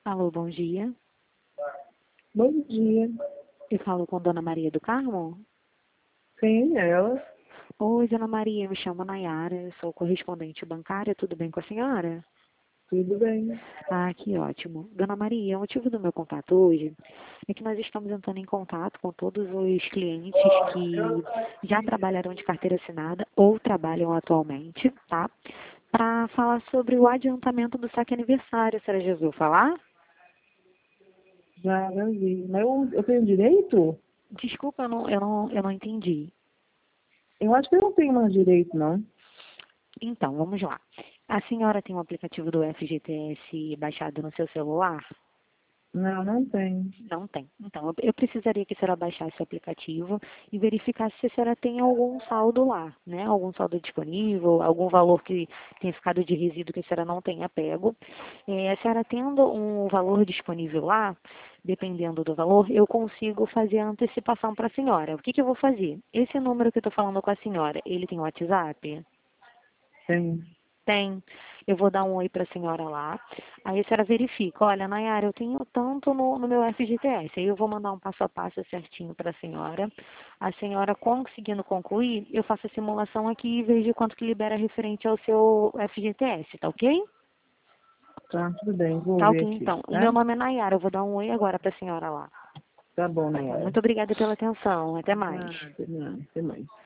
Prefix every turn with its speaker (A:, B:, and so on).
A: Alô, bom dia.
B: Bom dia.
A: Eu falo com Dona Maria do Carmo?
B: Sim, ela.
A: Oi, Dona Maria, me chamo Nayara, sou correspondente bancária, tudo bem com a senhora?
B: Tudo bem.
A: Ah, que ótimo. Dona Maria, o motivo do meu contato hoje é que nós estamos entrando em contato com todos os clientes que já trabalharam de carteira assinada ou trabalham atualmente, tá? Para falar sobre o adiantamento do saque aniversário. A senhora já ouviu falar?
B: Já vi. Mas eu tenho direito?
A: Desculpa, eu não entendi.
B: Eu acho que eu não tenho mais direito, não.
A: Então, vamos lá. A senhora tem um aplicativo do FGTS baixado no seu celular?
B: Não, não tenho.
A: Não tem. Então, eu precisaria que a senhora baixasse o aplicativo e verificasse se a senhora tem algum saldo lá, né? Algum saldo disponível, algum valor que tenha ficado de resíduo que a senhora não tenha pego. A senhora tendo um valor disponível lá, dependendo do valor, eu consigo fazer a antecipação para a senhora. O que eu vou fazer? Esse número que eu estou falando com a senhora, ele tem WhatsApp?
B: Tenho.
A: Tem. Eu vou dar um oi para a senhora lá. Aí a senhora verifica. Olha, Nayara, eu tenho tanto no meu FGTS. Aí eu vou mandar um passo a passo certinho para a senhora. A senhora conseguindo concluir, eu faço a simulação aqui e vejo quanto que libera referente ao seu FGTS, tá ok?
B: Tá, tudo bem. Vou
A: Tá
B: ver
A: ok,
B: aqui,
A: então. O meu
B: tá?
A: nome é Nayara. Eu vou dar um oi agora para a senhora lá.
B: Tá bom,
A: Tá bom.
B: Nayara.
A: Muito obrigada pela atenção. Até mais.
B: Até mais.